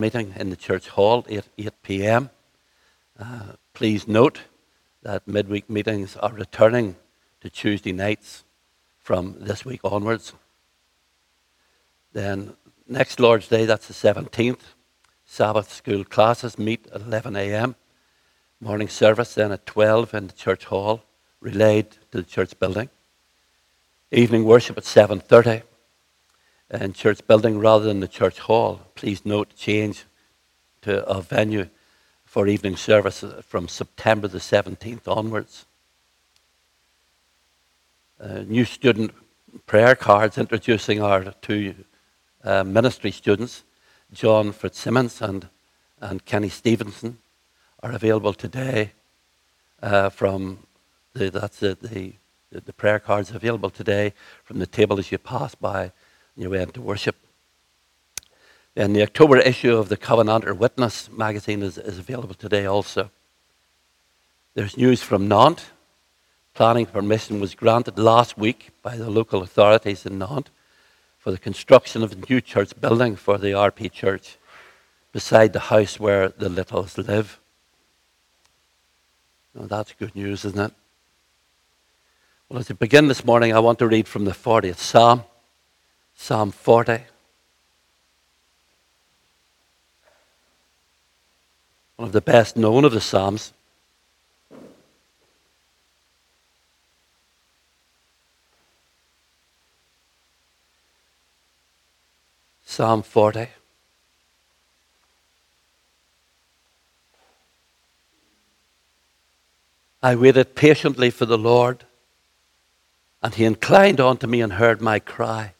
meeting in the church hall, 8 p.m. Please note that midweek meetings are returning to Tuesday nights from this week onwards. Then next Lord's Day, that's the 17th, Sabbath school classes meet at 11 a.m. Morning service then at 12 in the church hall, relayed to the church building. Evening worship at 7:30 in church building rather than the church hall. Please note change to a venue for evening service from September the 17th onwards. New student prayer cards introducing our two ministry students, John Fitzsimmons and Kenny Stevenson, are available today. The prayer cards available today from the table as you pass by on your way into worship. And the October issue of the Covenanter Witness magazine is available today also. There's news from Nantes. Planning permission was granted last week by the local authorities in Nantes for the construction of a new church building for the RP Church beside the house where the Littles live. Now that's good news, isn't it? Well, as we begin this morning, I want to read from the 40th Psalm, Psalm 40. One of the best known of the Psalms. Psalm 40. I waited patiently for the Lord, and he inclined unto me and heard my cry.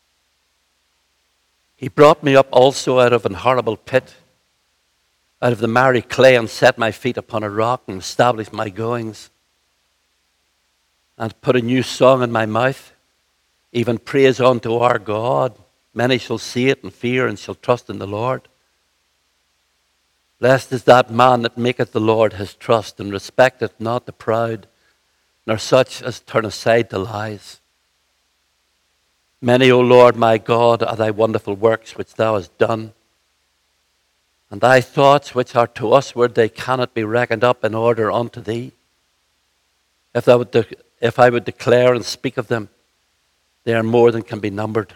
He brought me up also out of an horrible pit, out of the miry clay, and set my feet upon a rock, and established my goings, and put a new song in my mouth, even praise unto our God. Many shall see it and fear, and shall trust in the Lord. Blessed is that man that maketh the Lord his trust, and respecteth not the proud, nor such as turn aside to lies. Many, O Lord my God, are thy wonderful works which thou hast done, and thy thoughts which are to usward, they cannot be reckoned up in order unto thee. If I would declare and speak of them, they are more than can be numbered.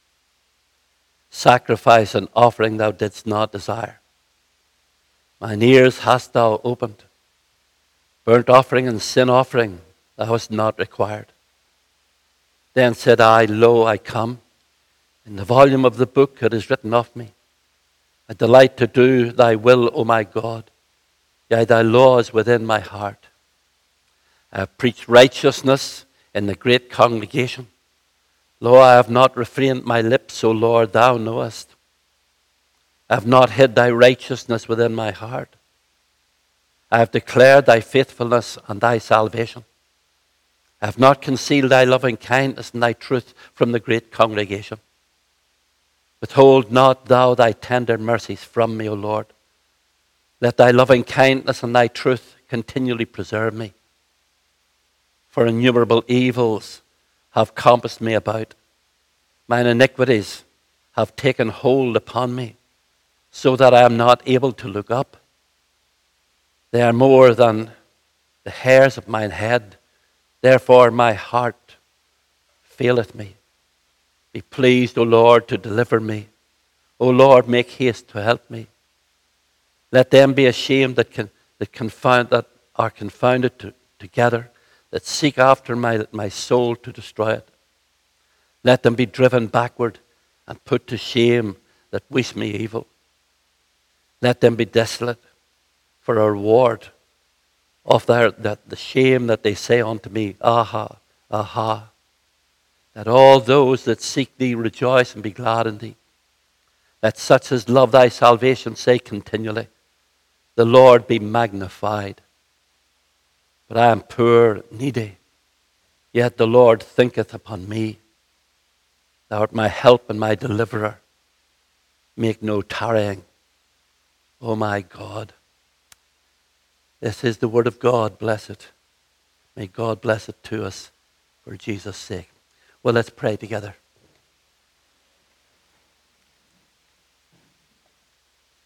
Sacrifice and offering thou didst not desire. Mine ears hast thou opened. Burnt offering and sin offering thou hast not required. Then said I, Lo, I come. In the volume of the book it is written of me. I delight to do thy will, O my God. Yea, thy law is within my heart. I have preached righteousness in the great congregation. Lo, I have not refrained my lips, O Lord, thou knowest. I have not hid thy righteousness within my heart. I have declared thy faithfulness and thy salvation. I have not concealed thy loving kindness and thy truth from the great congregation. Withhold not thou thy tender mercies from me, O Lord. Let thy loving kindness and thy truth continually preserve me. For innumerable evils have compassed me about. Mine iniquities have taken hold upon me, so that I am not able to look up. They are more than the hairs of mine head. Therefore my heart faileth me. Be pleased, O Lord, to deliver me. O Lord, make haste to help me. Let them be ashamed that are confounded together, that seek after my soul to destroy it. Let them be driven backward and put to shame that wish me evil. Let them be desolate for a reward of the shame that they say unto me, Aha, aha. That all those that seek thee rejoice and be glad in thee. Let such as love thy salvation say continually, The Lord be magnified. But I am poor, needy, yet the Lord thinketh upon me. Thou art my help and my deliverer. Make no tarrying, O my God. This is the word of God. Bless it. May God bless it to us for Jesus' sake. Well, let's pray together.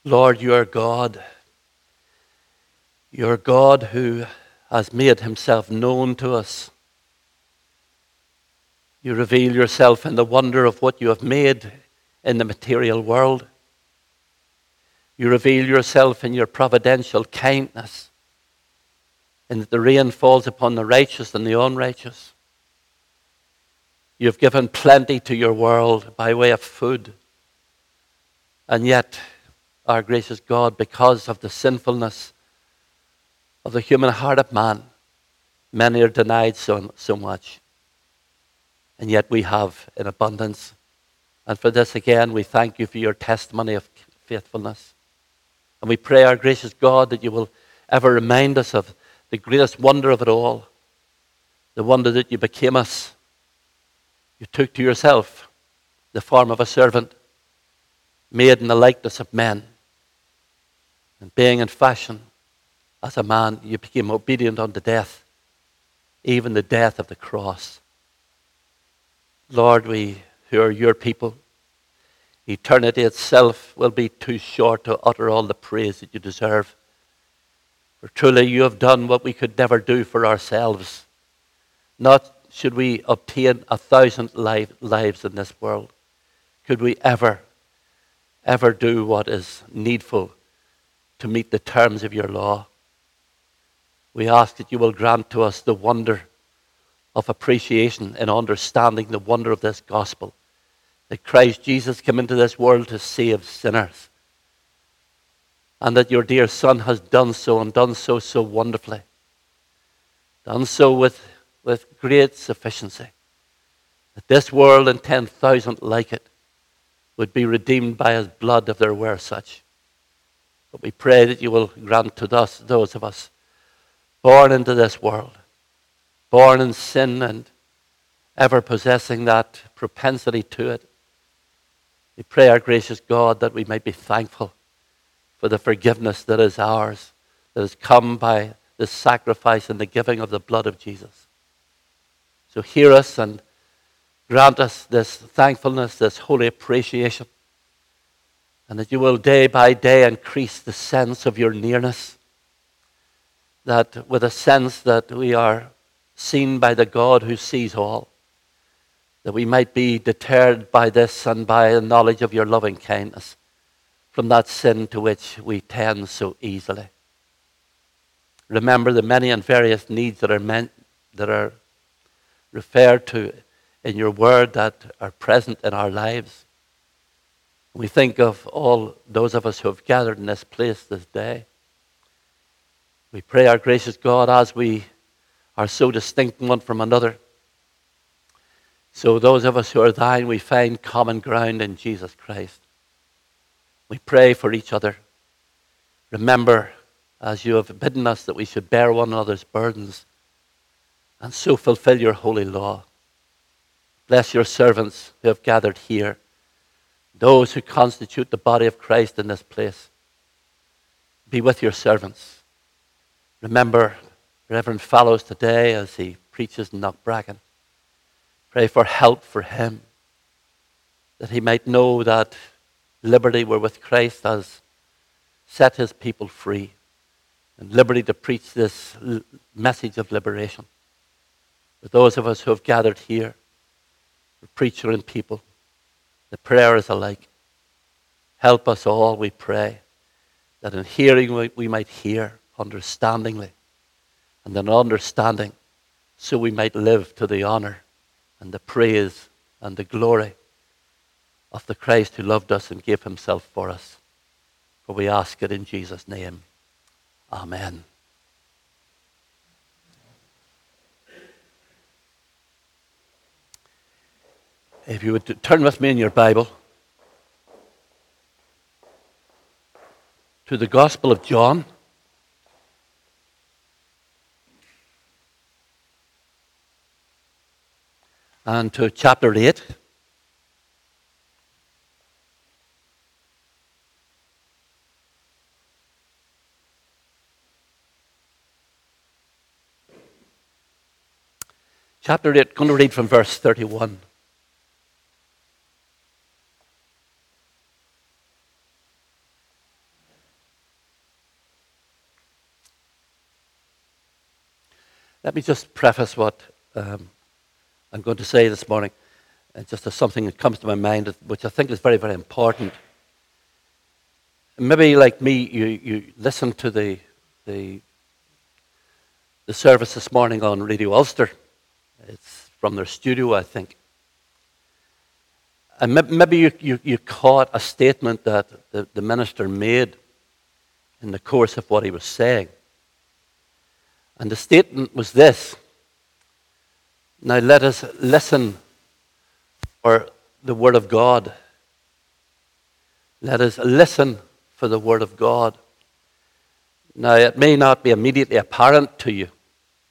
Lord, you are God. You are God who has made himself known to us. You reveal yourself in the wonder of what you have made in the material world. You reveal yourself in your providential kindness, in that the rain falls upon the righteous and the unrighteous. You have given plenty to your world by way of food. And yet, our gracious God, because of the sinfulness of the human heart of man, many are denied so much. And yet we have in abundance. And for this again, we thank you for your testimony of faithfulness. And we pray, our gracious God, that you will ever remind us of the greatest wonder of it all. The wonder that you became us. You took to yourself the form of a servant, made in the likeness of men. And being in fashion as a man, you became obedient unto death, even the death of the cross. Lord, we who are your people, eternity itself will be too short to utter all the praise that you deserve. For truly you have done what we could never do for ourselves. Not should we obtain 1,000 lives in this world, could we ever do what is needful to meet the terms of your law. We ask that you will grant to us the wonder of appreciation and understanding the wonder of this gospel, that Christ Jesus came into this world to save sinners, and that your dear Son has done so, and done so wonderfully, done so with great sufficiency, that this world and 10,000 like it would be redeemed by his blood if there were such. But we pray that you will grant to us, those of us born into this world, born in sin and ever possessing that propensity to it. We pray, our gracious God, that we might be thankful for the forgiveness that is ours, that has come by the sacrifice and the giving of the blood of Jesus. So hear us and grant us this thankfulness, this holy appreciation, and that you will day by day increase the sense of your nearness, that with a sense that we are seen by the God who sees all, that we might be deterred by this and by the knowledge of your loving kindness from that sin to which we tend so easily. Remember the many and various needs that are referred to in your word that are present in our lives. We think of all those of us who have gathered in this place this day. We pray, our gracious God, as we are so distinct one from another, so those of us who are thine, we find common ground in Jesus Christ. We pray for each other. Remember, as you have bidden us, that we should bear one another's burdens and so fulfill your holy law. Bless your servants who have gathered here, those who constitute the body of Christ in this place. Be with your servants. Remember Reverend Fallows today as he preaches in Knockbracken. Pray for help for him, that he might know that liberty wherewith Christ has set his people free, and liberty to preach this message of liberation. For those of us who have gathered here, for preacher and people, the prayer is alike. Help us all, we pray, that in hearing we might hear understandingly, and in understanding, so we might live to the honor and the praise and the glory of the Christ who loved us and gave himself for us. For we ask it in Jesus' name. Amen. If you would turn with me in your Bible to the Gospel of John. And to chapter 8. Chapter 8, going to read from verse 31. Let me just preface what I'm going to say this morning, just as something that comes to my mind, which I think is very, very important. Maybe like me, you listened to the service this morning on Radio Ulster. It's from their studio, I think. And maybe you caught a statement that the minister made in the course of what he was saying. And the statement was this: now let us listen for the Word of God. Let us listen for the Word of God. Now, it may not be immediately apparent to you,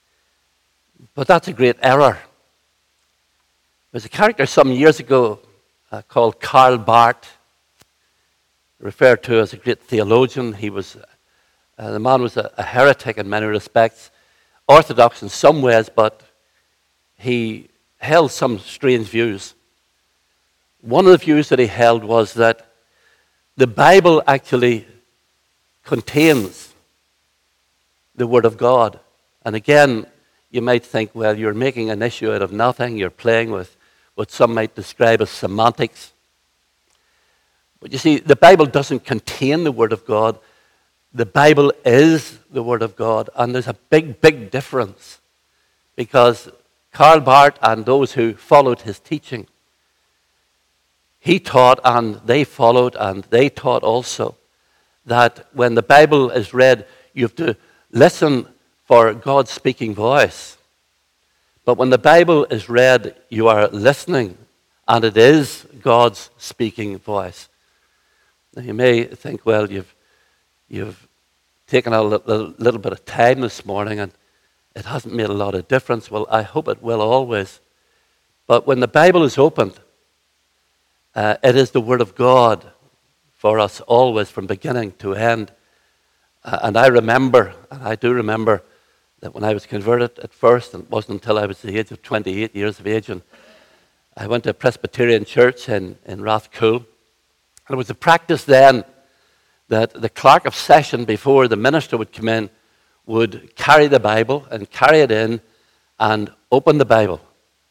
but that's a great error. There's a character some years ago called Karl Barth, referred to as a great theologian. He was the man was a heretic in many respects, orthodox in some ways, but he held some strange views. One of the views that he held was that the Bible actually contains the Word of God. And again, you might think, well, you're making an issue out of nothing. You're playing with what some might describe as semantics. But you see, the Bible doesn't contain the Word of God. The Bible is the Word of God. And there's a big, big difference, because Karl Barth and those who followed his teaching, he taught and they followed and they taught also that when the Bible is read, you have to listen for God's speaking voice. But when the Bible is read, you are listening, and it is God's speaking voice. Now you may think, well, you've taken a little bit of time this morning and it hasn't made a lot of difference. Well, I hope it will always. But when the Bible is opened, it is the Word of God for us always, from beginning to end. And I do remember, that when I was converted at first, and it wasn't until I was the age of 28 years of age, and I went to a Presbyterian church in Rathcoole. And it was a practice then that the clerk of session, before the minister would come in, would carry the Bible and carry it in and open the Bible.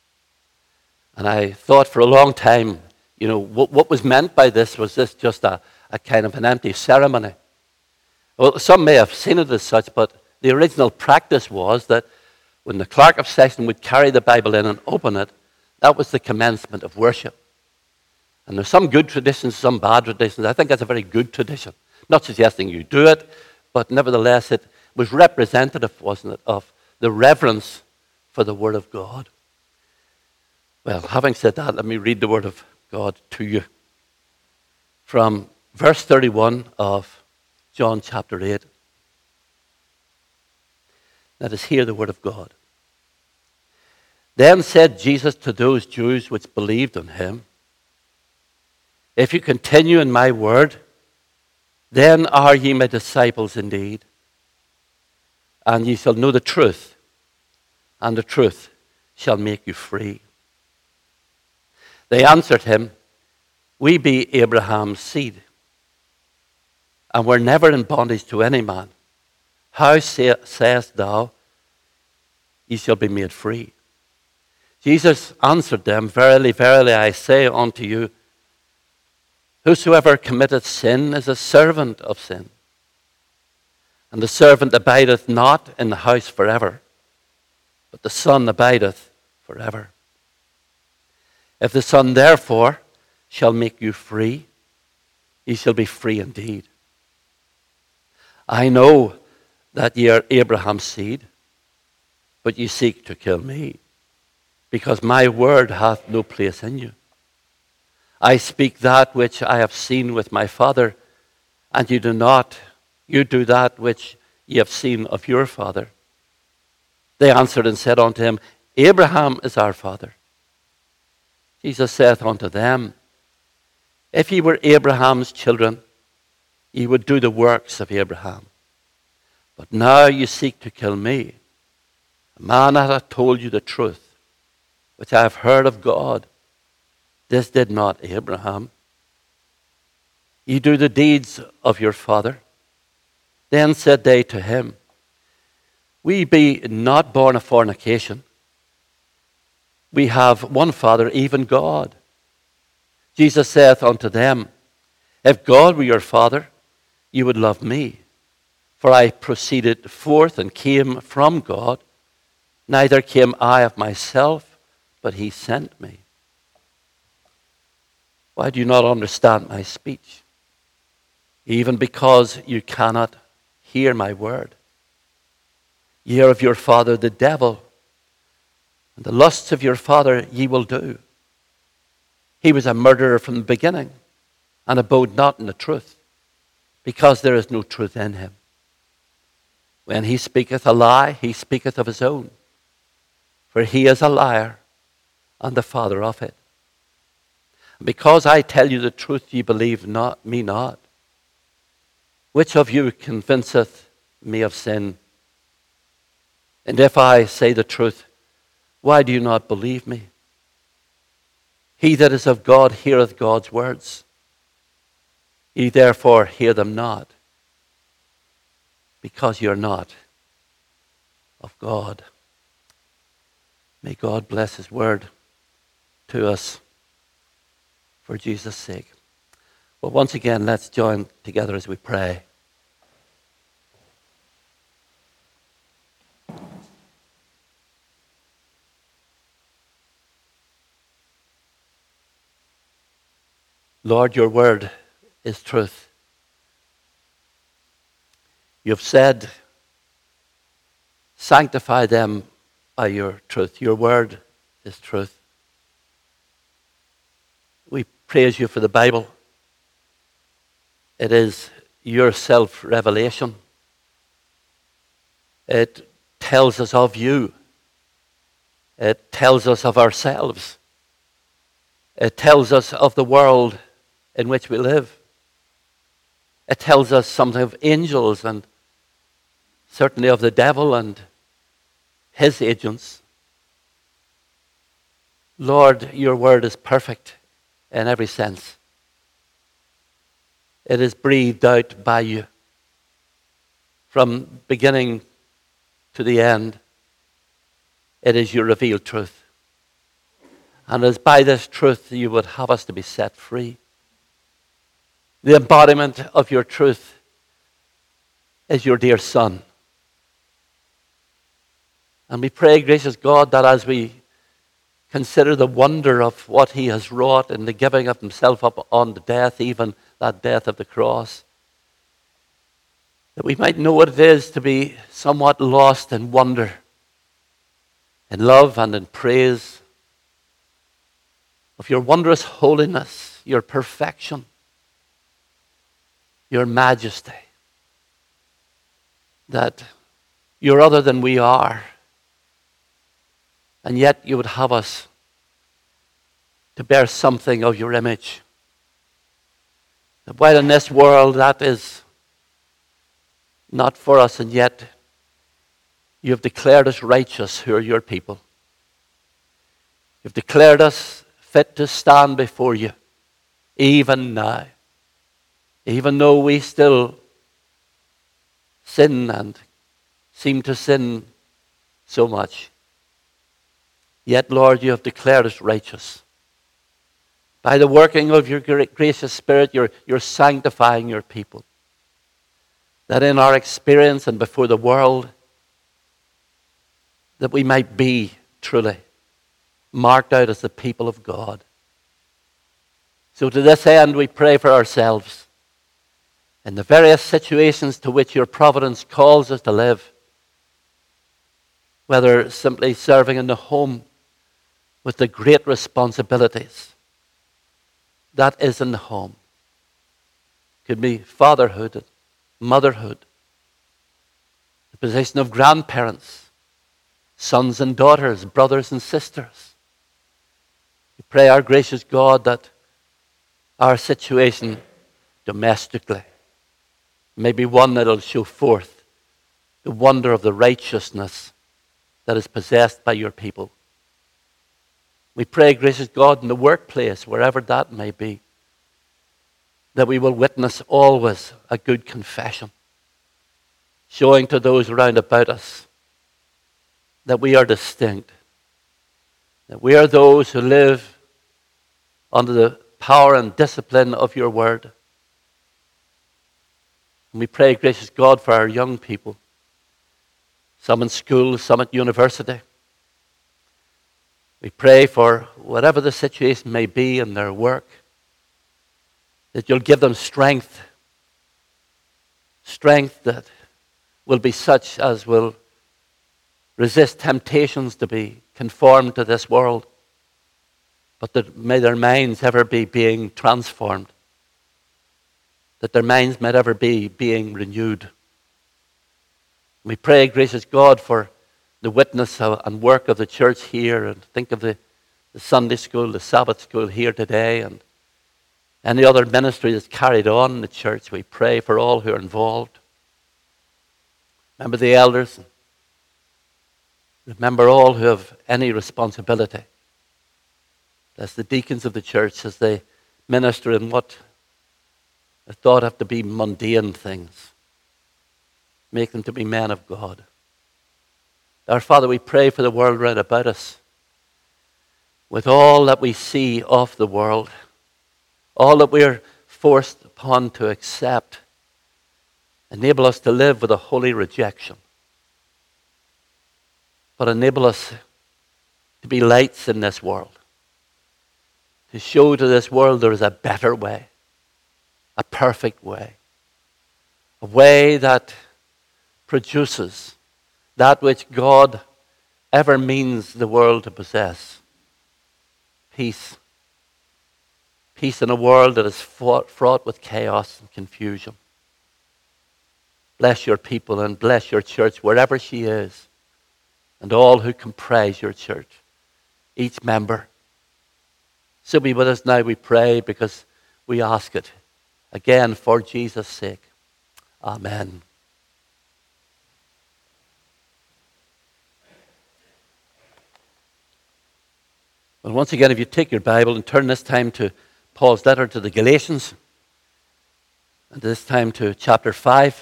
And I thought for a long time, what was meant by this? Was this just a kind of an empty ceremony? Well, some may have seen it as such, but the original practice was that when the clerk of session would carry the Bible in and open it, that was the commencement of worship. And there's some good traditions, some bad traditions. I think that's a very good tradition. Not suggesting you do it, but nevertheless it was representative, wasn't it, of the reverence for the Word of God. Well, having said that, let me read the Word of God to you from verse 31 of John chapter 8. Let us hear the Word of God. Then said Jesus to those Jews which believed on him, if you continue in my word, then are ye my disciples indeed, and ye shall know the truth, and the truth shall make you free. They answered him, we be Abraham's seed, and were never in bondage to any man. How sayest thou, ye shall be made free? Jesus answered them, verily, verily, I say unto you, whosoever committeth sin is a servant of sin. And the servant abideth not in the house forever, but the Son abideth forever. If the Son therefore shall make you free, ye shall be free indeed. I know that ye are Abraham's seed, but ye seek to kill me, because my word hath no place in you. I speak that which I have seen with my Father, and you do that which ye have seen of your father. They answered and said unto him, Abraham is our father. Jesus saith unto them, if ye were Abraham's children, ye would do the works of Abraham. But now you seek to kill me, a man that hath told you the truth, which I have heard of God. This did not Abraham. Ye do the deeds of your father. Then said they to him, We be not born of fornication. We have one Father, even God. Jesus saith unto them, if God were your Father, you would love me. For I proceeded forth and came from God. Neither came I of myself, but he sent me. Why do you not understand my speech? Even because you cannot hear my word. Ye are of your father the devil, and the lusts of your father ye will do. He was a murderer from the beginning, and abode not in the truth, because there is no truth in him. When he speaketh a lie, he speaketh of his own, for he is a liar and the father of it. And because I tell you the truth, ye believe not me not. Which of you convinceth me of sin? And if I say the truth, why do you not believe me? He that is of God heareth God's words. Ye therefore hear them not, because you are not of God. May God bless his word to us for Jesus' sake. Well, once again, let's join together as we pray. Lord, your word is truth. You've said, sanctify them by your truth. Your word is truth. We praise you for the Bible. It is your self-revelation. It tells us of you. It tells us of ourselves. It tells us of the world in which we live. It tells us something of angels and certainly of the devil and his agents. Lord, your word is perfect in every sense. It is breathed out by you from beginning to the end. It is your revealed truth. And it is by this truth that you would have us to be set free. The embodiment of your truth is your dear Son. And we pray, gracious God, that as we consider the wonder of what he has wrought in the giving of himself up on the death, even that death of the cross, that we might know what it is to be somewhat lost in wonder, in love and in praise of your wondrous holiness, your perfection, your majesty, that you're other than we are, and yet you would have us to bear something of your image. That while in this world that is not for us, and yet you have declared us righteous who are your people. You've declared us fit to stand before you, even now. Even though we still sin and seem to sin so much. Yet, Lord, you have declared us righteous. By the working of your gracious Spirit, you're sanctifying your people. That in our experience and before the world, that we might be truly marked out as the people of God. So to this end, we pray for ourselves in the various situations to which your providence calls us to live, whether simply serving in the home with the great responsibilities that is in the home. It could be fatherhood and motherhood, the position of grandparents, sons and daughters, brothers and sisters. We pray, our gracious God, that our situation domestically may be one that will show forth the wonder of the righteousness that is possessed by your people. We pray, gracious God, in the workplace, wherever that may be, that we will witness always a good confession, showing to those around about us that we are distinct, that we are those who live under the power and discipline of your word. And we pray, gracious God, for our young people, some in school, some at university. We pray for whatever the situation may be in their work, that you'll give them strength that will be such as will resist temptations to be conformed to this world, but that may their minds ever be being transformed, that their minds might ever be being renewed. We pray, gracious God, for the witness and work of the church here, and think of the Sunday school, the Sabbath school here today, and any other ministry that's carried on in the church. We pray for all who are involved. Remember the elders. Remember all who have any responsibility. Bless the deacons of the church as they minister in what are thought have to be mundane things. Make them to be men of God. Our Father, we pray for the world round about us. With all that we see of the world, all that we are forced upon to accept, enable us to live with a holy rejection. But enable us to be lights in this world. To show to this world there is a better way. A perfect way. A way that produces that which God ever means the world to possess. Peace. Peace in a world that is fraught with chaos and confusion. Bless your people and bless your church wherever she is, and all who comprise your church, each member. So be with us now, we pray, because we ask it again for Jesus' sake. Amen. Well, once again, if you take your Bible and turn this time to Paul's letter to the Galatians, and this time to chapter 5.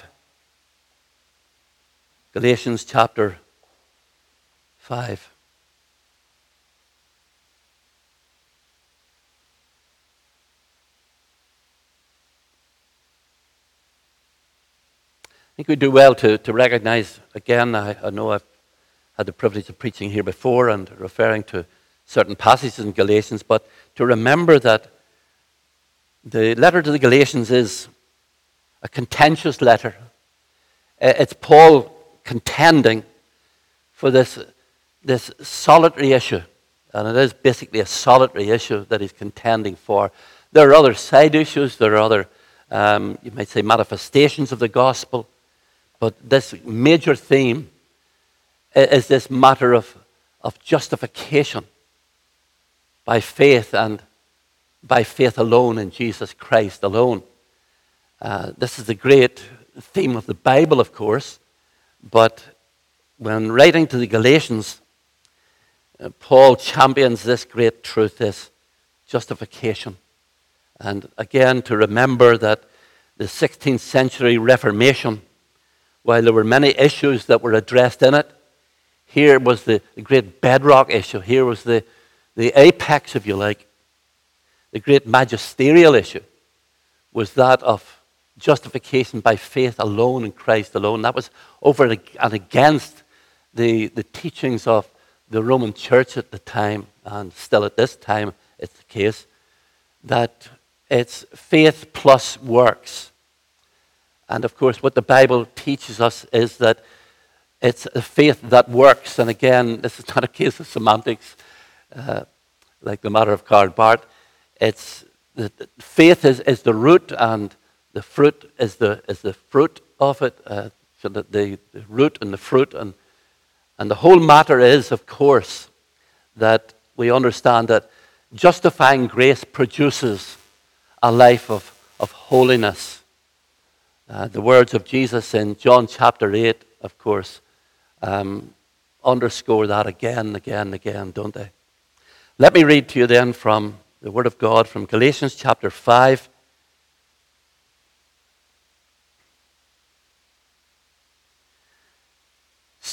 Galatians chapter 5. I think we do well to recognize, again, I know I've had the privilege of preaching here before and referring to certain passages in Galatians, but to remember that the letter to the Galatians is a contentious letter. It's Paul contending for this solitary issue, and it is basically a solitary issue that he's contending for. There are other side issues, there are other, you might say, manifestations of the gospel, but this major theme is this matter of justification by faith, and by faith alone in Jesus Christ alone. This is the great theme of the Bible, of course, but when writing to the Galatians, Paul champions this great truth, this justification. And again, to remember that the 16th century Reformation, while there were many issues that were addressed in it, here was the great bedrock issue. Here was the apex, if you like. The great magisterial issue was that of justification by faith alone in Christ alone. That was over and against the teachings of the Roman Church at the time, and still at this time it's the case, that it's faith plus works. And of course what the Bible teaches us is that it's a faith that works. And again, this is not a case of semantics, like the matter of Karl Barth. It's the faith is the root, and the fruit is the fruit of it. So that the root and the fruit, and the whole matter is, of course, that we understand that justifying grace produces a life of holiness. The words of Jesus in John chapter 8, of course, underscore that again, don't they? Let me read to you then from the Word of God from Galatians chapter 5.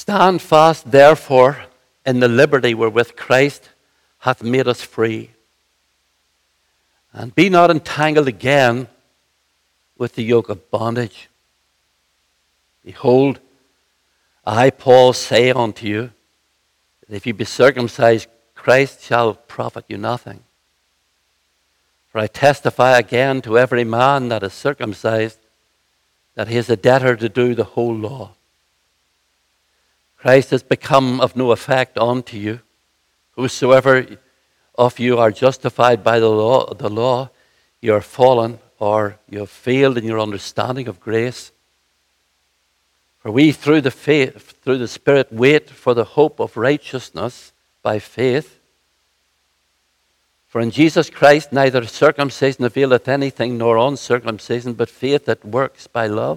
Stand fast, therefore, in the liberty wherewith Christ hath made us free. And be not entangled again with the yoke of bondage. Behold, I, Paul, say unto you, that if you be circumcised, Christ shall profit you nothing. For I testify again to every man that is circumcised, that he is a debtor to do the whole law. Christ has become of no effect unto you. Whosoever of you are justified by the law, you are fallen, or you have failed in your understanding of grace. For we through the Spirit wait for the hope of righteousness by faith. For in Jesus Christ neither circumcision availeth anything, nor uncircumcision, but faith that works by love.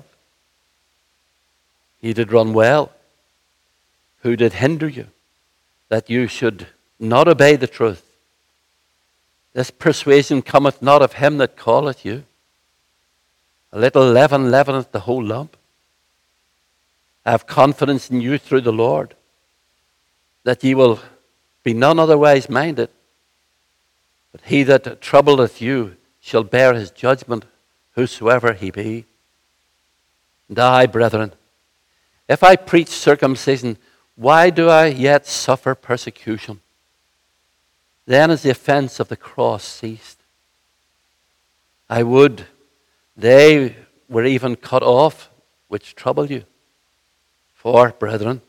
Ye did run well. Who did hinder you, that you should not obey the truth? This persuasion cometh not of him that calleth you. A little leaven leaveneth the whole lump. I have confidence in you through the Lord, that ye will be none otherwise minded. But he that troubleth you shall bear his judgment, whosoever he be. And I, brethren, if I preach circumcision, why do I yet suffer persecution? Then is the offense of the cross ceased. I would they were even cut off, which trouble you. For, brethren,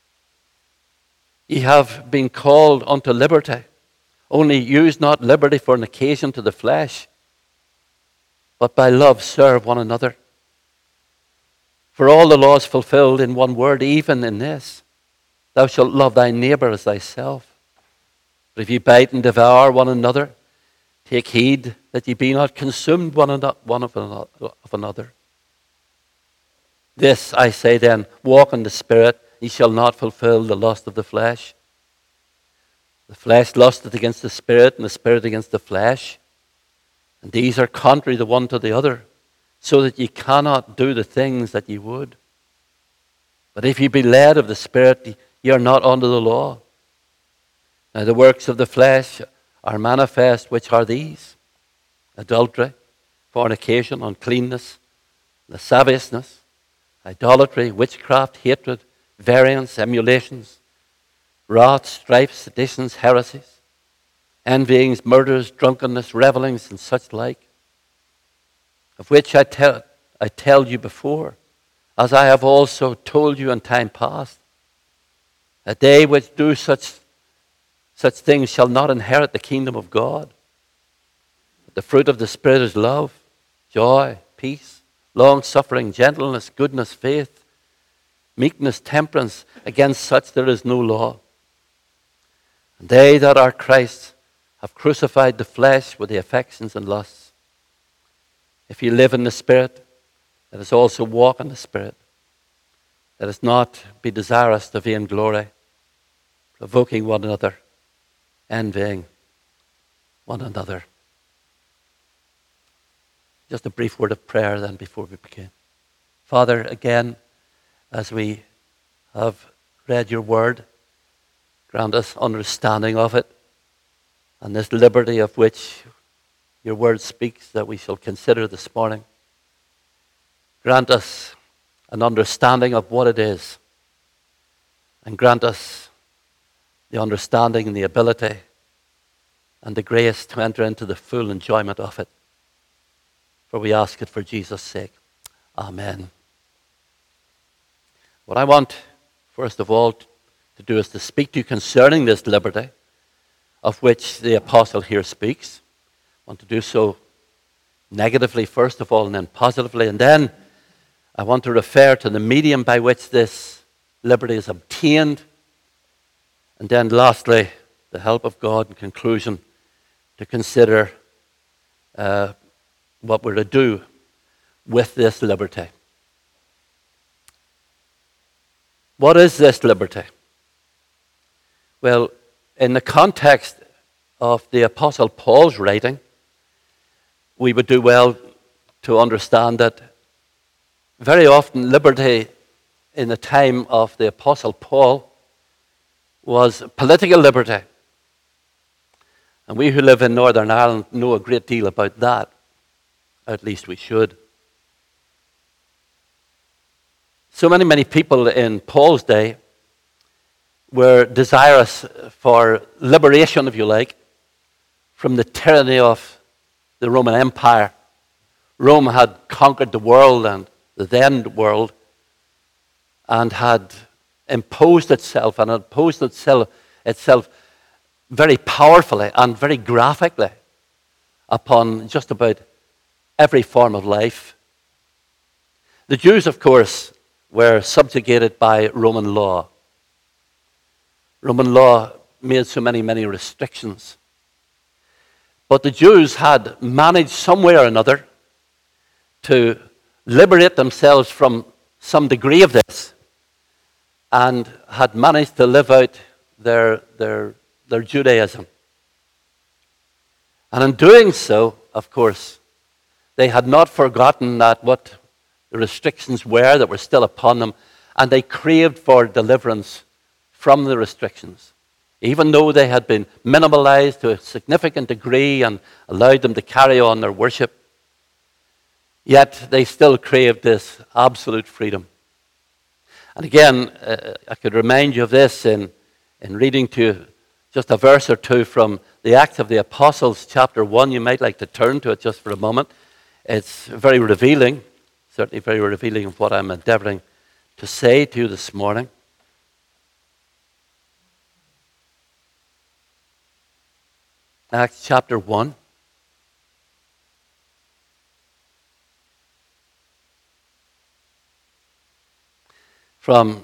ye have been called unto liberty. Only use not liberty for an occasion to the flesh, but by love serve one another. For all the law is fulfilled in one word, even in this: thou shalt love thy neighbor as thyself. But if ye bite and devour one another, take heed that ye be not consumed one of another. This I say then, walk in the Spirit, ye shall not fulfill the lust of the flesh. The flesh lusteth against the Spirit, and the Spirit against the flesh. And these are contrary the one to the other, so that ye cannot do the things that ye would. But if ye be led of the Spirit, ye are not under the law. Now the works of the flesh are manifest, which are these: adultery, fornication, uncleanness, lasciviousness, idolatry, witchcraft, hatred, variance, emulations, wrath, strife, seditions, heresies, envyings, murders, drunkenness, revellings, and such like, of which I tell you before, as I have also told you in time past, that they which do such things shall not inherit the kingdom of God. But the fruit of the Spirit is love, joy, peace, long-suffering, gentleness, goodness, faith, meekness, temperance. Against such there is no law. And they that are Christ's have crucified the flesh with the affections and lusts. If ye live in the Spirit, let us also walk in the Spirit. Let us not be desirous of vain glory, provoking one another, envying one another. Just a brief word of prayer then before we begin. Father, again, as we have read your word, grant us understanding of it, and this liberty of which your word speaks that we shall consider this morning. Grant us an understanding of what it is, and grant us the understanding and the ability and the grace to enter into the full enjoyment of it. For we ask it for Jesus' sake. Amen. What I want, first of all, to do is to speak to you concerning this liberty of which the apostle here speaks. I want to do so negatively, first of all, and then positively. And then I want to refer to the medium by which this liberty is obtained. And then lastly, the help of God in conclusion, to consider what we're to do with this liberty. What is this liberty? Well, in the context of the Apostle Paul's writing, we would do well to understand that very often liberty in the time of the Apostle Paul was political liberty. And we who live in Northern Ireland know a great deal about that. At least we should. So many people in Paul's day were desirous for liberation, if you like, from the tyranny of the Roman Empire. Rome had conquered the world and the then world and had imposed itself very powerfully and very graphically upon just about every form of life. The Jews, of course, were subjugated by Roman law. Roman law made so many restrictions. But the Jews had managed some way or another to liberate themselves from some degree of this and had managed to live out their Judaism. And in doing so, of course, they had not forgotten that what the restrictions were that were still upon them, and they craved for deliverance from the restrictions. Even though they had been minimalized to a significant degree and allowed them to carry on their worship, yet they still craved this absolute freedom. And again, I could remind you of this in reading to you just a verse or two from the Acts of the Apostles, chapter 1. You might like to turn to it just for a moment. It's very revealing, certainly very revealing of what I'm endeavoring to say to you this morning. Acts chapter 1. From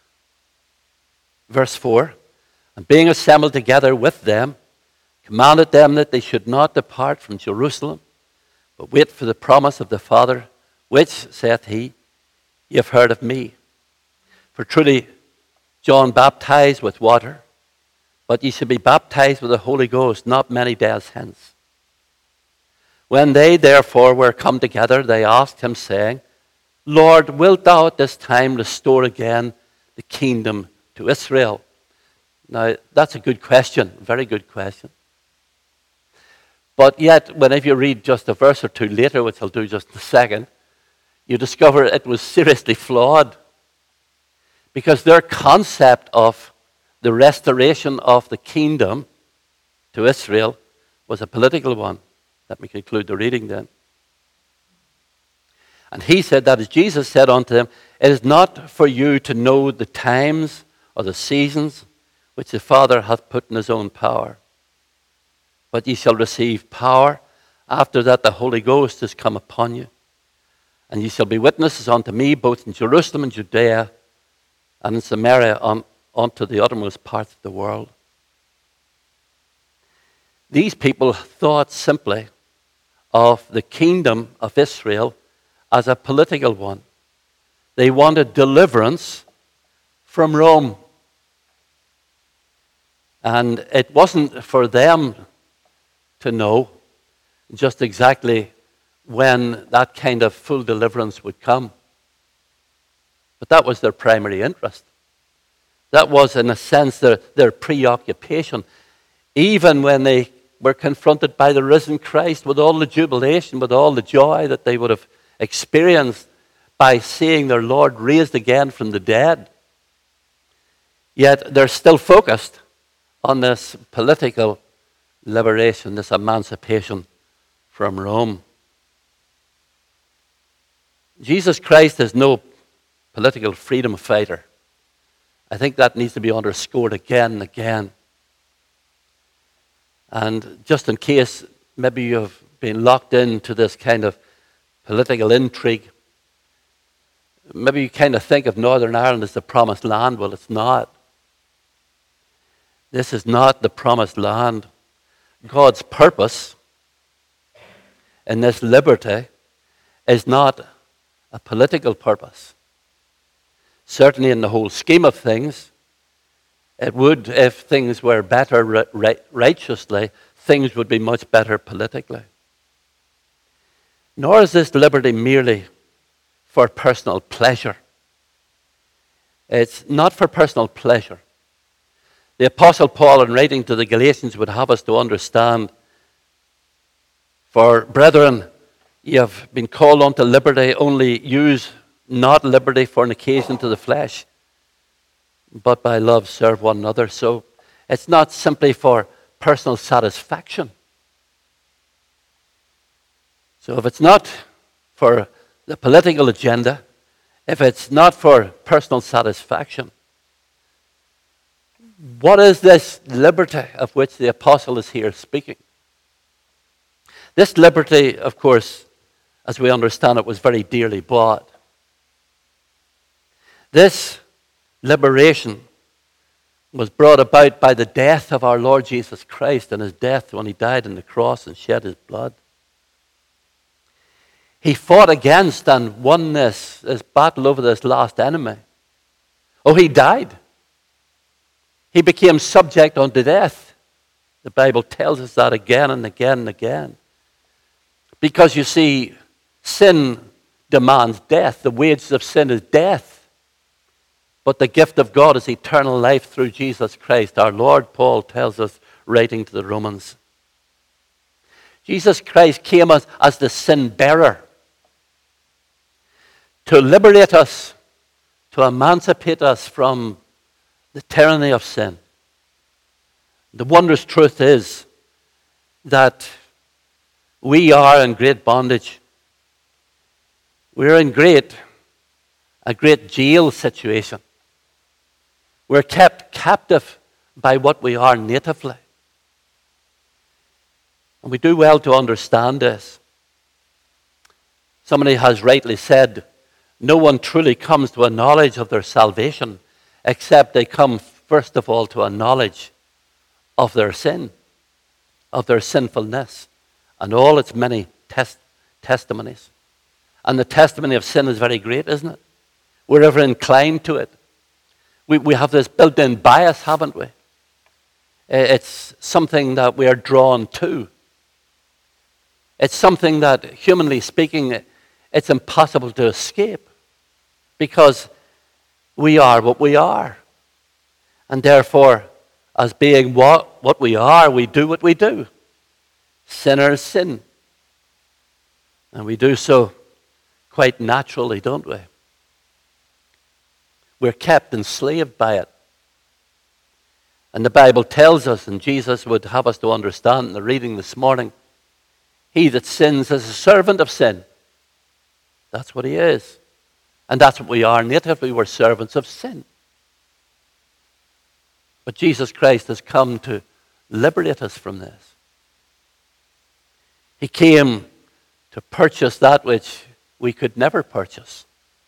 verse 4. And being assembled together with them, commanded them that they should not depart from Jerusalem, but wait for the promise of the Father, which, saith he, ye have heard of me. For truly John baptized with water, but ye shall be baptized with the Holy Ghost not many days hence. When they therefore were come together, they asked him, saying, Lord, wilt thou at this time restore again the kingdom to Israel? Now, that's a good question, a very good question. But yet, whenever you read just a verse or two later, which I'll do just in a second, you discover it was seriously flawed. Because their concept of the restoration of the kingdom to Israel was a political one. Let me conclude the reading then. And he said that as Jesus said unto them, it is not for you to know the times or the seasons which the Father hath put in his own power. But ye shall receive power after that the Holy Ghost is come upon you. And ye shall be witnesses unto me both in Jerusalem and Judea and in Samaria unto the uttermost parts of the world. These people thought simply of the kingdom of Israel as a political one. They wanted deliverance from Rome. And it wasn't for them to know just exactly when that kind of full deliverance would come. But that was their primary interest. That was, in a sense, their preoccupation. Even when they were confronted by the risen Christ with all the jubilation, with all the joy that they would have experienced by seeing their Lord raised again from the dead. Yet they're still focused on this political liberation, this emancipation from Rome. Jesus Christ is no political freedom fighter. I think that needs to be underscored again and again. And just in case maybe you have been locked into this kind of political intrigue, maybe you kind of think of Northern Ireland as the promised land. Well, it's not. This is not the promised land. God's purpose in this liberty is not a political purpose. Certainly in the whole scheme of things, it would, if things were better righteously, things would be much better politically. Nor is this liberty merely for personal pleasure. It's not for personal pleasure. The Apostle Paul, in writing to the Galatians, would have us to understand, for brethren, you have been called unto liberty, only use not liberty for an occasion to the flesh, but by love serve one another. So it's not simply for personal satisfaction. So if it's not for the political agenda, if it's not for personal satisfaction, what is this liberty of which the apostle is here speaking? This liberty, of course, as we understand it, was very dearly bought. This liberation was brought about by the death of our Lord Jesus Christ, and his death when he died on the cross and shed his blood. He fought against and won this battle over this last enemy. Oh, he died. He became subject unto death. The Bible tells us that again and again and again. Because you see, sin demands death. The wages of sin is death. But the gift of God is eternal life through Jesus Christ, our Lord, Paul tells us, writing to the Romans. Jesus Christ came as the sin bearer to liberate us, to emancipate us from the tyranny of sin. The wondrous truth is that we are in great bondage. We're in a great jail situation. We're kept captive by what we are natively. And we do well to understand this. Somebody has rightly said, no one truly comes to a knowledge of their salvation except they come first of all to a knowledge of their sin, of their sinfulness, and all its many testimonies. And the testimony of sin is very great, isn't it? We're ever inclined to it. We have this built-in bias, haven't we? It's something that we are drawn to. It's something that, humanly speaking, it's impossible to escape because we are what we are. And therefore, as being what we are, we do what we do. Sinners sin. And we do so quite naturally, don't we? We're kept enslaved by it. And the Bible tells us, and Jesus would have us to understand in the reading this morning, he that sins is a servant of sin. That's what he is. And that's what we are natively. We're servants of sin. But Jesus Christ has come to liberate us from this. He came to purchase that which we could never purchase.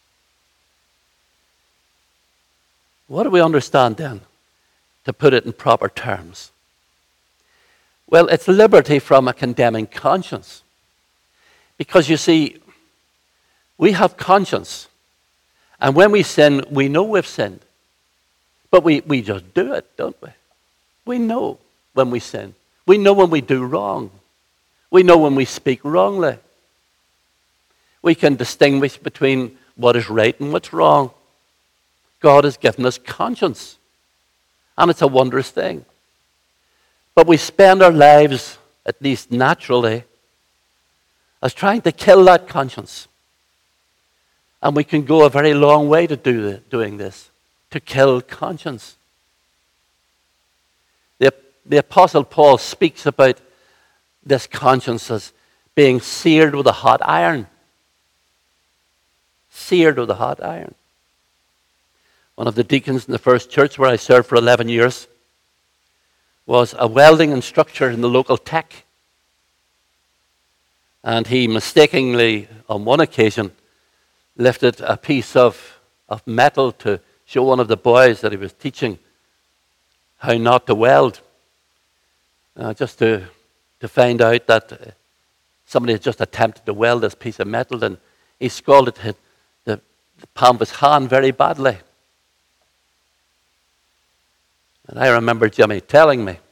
What do we understand then, to put it in proper terms? Well, it's liberty from a condemning conscience. Because you see, we have conscience. And when we sin, we know we've sinned. But we just do it, don't we? We know when we sin. We know when we do wrong. We know when we speak wrongly. We can distinguish between what is right and what's wrong. God has given us conscience. And it's a wondrous thing. But we spend our lives, at least naturally, as trying to kill that conscience. And we can go a very long way to doing this, to kill conscience. The Apostle Paul speaks about this conscience as being seared with a hot iron. Seared with a hot iron. One of the deacons in the first church where I served for 11 years was a welding instructor in the local tech. And he mistakenly, on one occasion, lifted a piece of metal to show one of the boys that he was teaching how not to weld. Just to find out that somebody had just attempted to weld this piece of metal, and he scalded the palm of his hand very badly. And I remember Jimmy telling me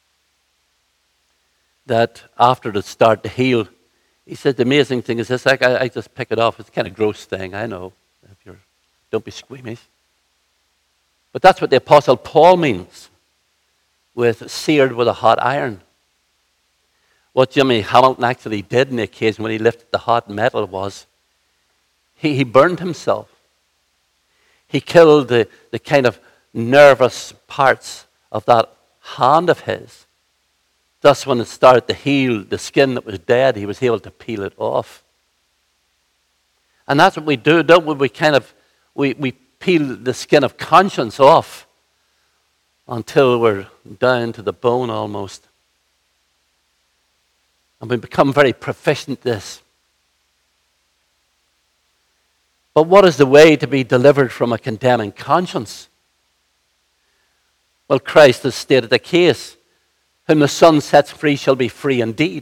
that after it started to heal, he said, the amazing thing is this, I just pick it off. It's a kind of gross thing, I know. Don't be squeamish. But that's what the Apostle Paul means with seared with a hot iron. What Jimmy Hamilton actually did on the occasion when he lifted the hot metal was he burned himself. He killed the kind of nervous parts of that hand of his. Thus, when it started to heal, the skin that was dead, he was able to peel it off. And that's what we do, don't we? We peel the skin of conscience off until we're down to the bone almost. And we become very proficient at this. But what is the way to be delivered from a condemning conscience? Well, Christ has stated the case. Whom the Son sets free shall be free indeed.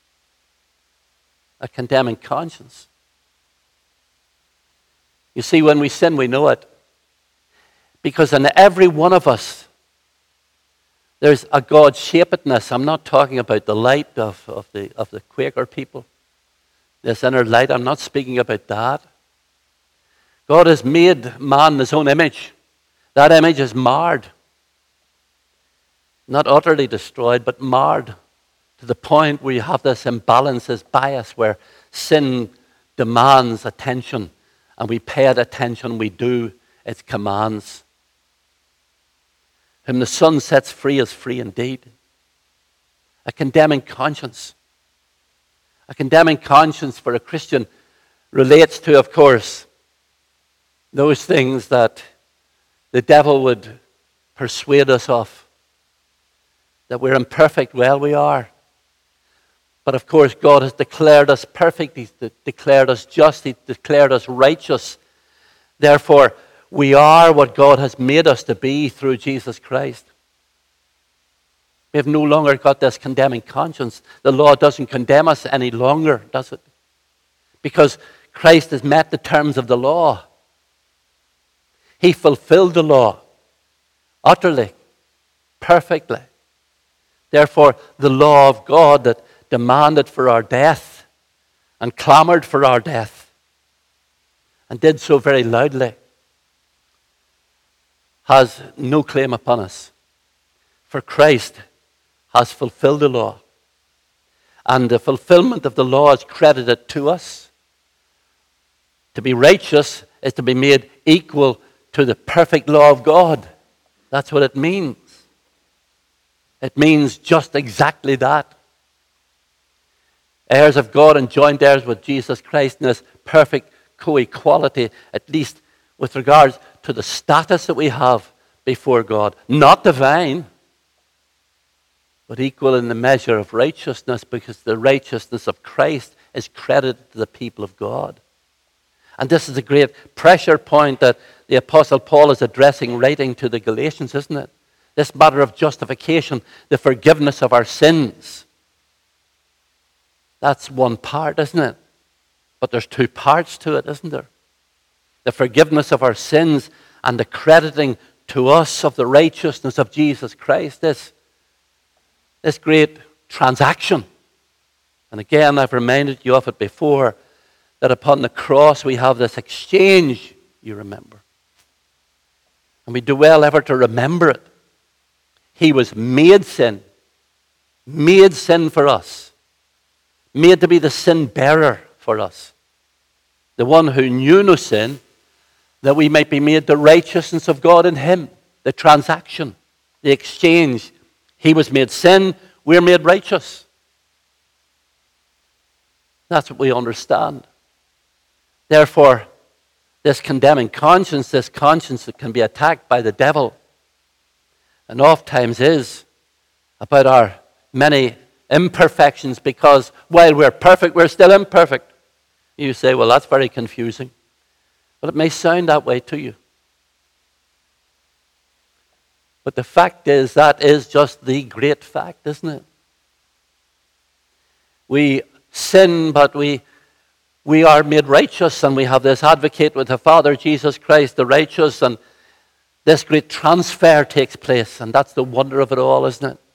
A condemning conscience. You see, when we sin, we know it. Because in every one of us, there's a God-shapedness. I'm not talking about the light of the Quaker people. This inner light, I'm not speaking about that. God has made man in his own image. That image is marred. Not utterly destroyed, but marred to the point where you have this imbalance, this bias, where sin demands attention, and we pay it attention, we do its commands. Whom the Son sets free is free indeed. A condemning conscience. A condemning conscience for a Christian relates to, of course, those things that the devil would persuade us of. That we're imperfect. Well, we are. But of course, God has declared us perfect. He's declared us just. He's declared us righteous. Therefore, we are what God has made us to be through Jesus Christ. We have no longer got this condemning conscience. The law doesn't condemn us any longer, does it? Because Christ has met the terms of the law. He fulfilled the law utterly, perfectly. Therefore, the law of God that demanded for our death and clamored for our death and did so very loudly has no claim upon us. For Christ has fulfilled the law. And the fulfillment of the law is credited to us. To be righteous is to be made equal to the perfect law of God. That's what it means. It means just exactly that. Heirs of God and joint heirs with Jesus Christ in this perfect co-equality, at least with regards to the status that we have before God. Not divine, but equal in the measure of righteousness, because the righteousness of Christ is credited to the people of God. And this is a great pressure point that the Apostle Paul is addressing, writing to the Galatians, isn't it? This matter of justification, the forgiveness of our sins. That's one part, isn't it? But there's two parts to it, isn't there? The forgiveness of our sins and the crediting to us of the righteousness of Jesus Christ. This great transaction. And again, I've reminded you of it before, that upon the cross we have this exchange, you remember. And we do well ever to remember it. He was made sin for us, made to be the sin bearer for us, the one who knew no sin, that we might be made the righteousness of God in him, the transaction, the exchange. He was made sin, we're made righteous. That's what we understand. Therefore, this condemning conscience, this conscience that can be attacked by the devil, and oftentimes is about our many imperfections, because while we're perfect, we're still imperfect. You say, well, that's very confusing. But it may sound that way to you. But the fact is, that is just the great fact, isn't it? We sin, but we are made righteous, and we have this advocate with the Father, Jesus Christ, the righteous, and this great transfer takes place, and that's the wonder of it all, isn't it?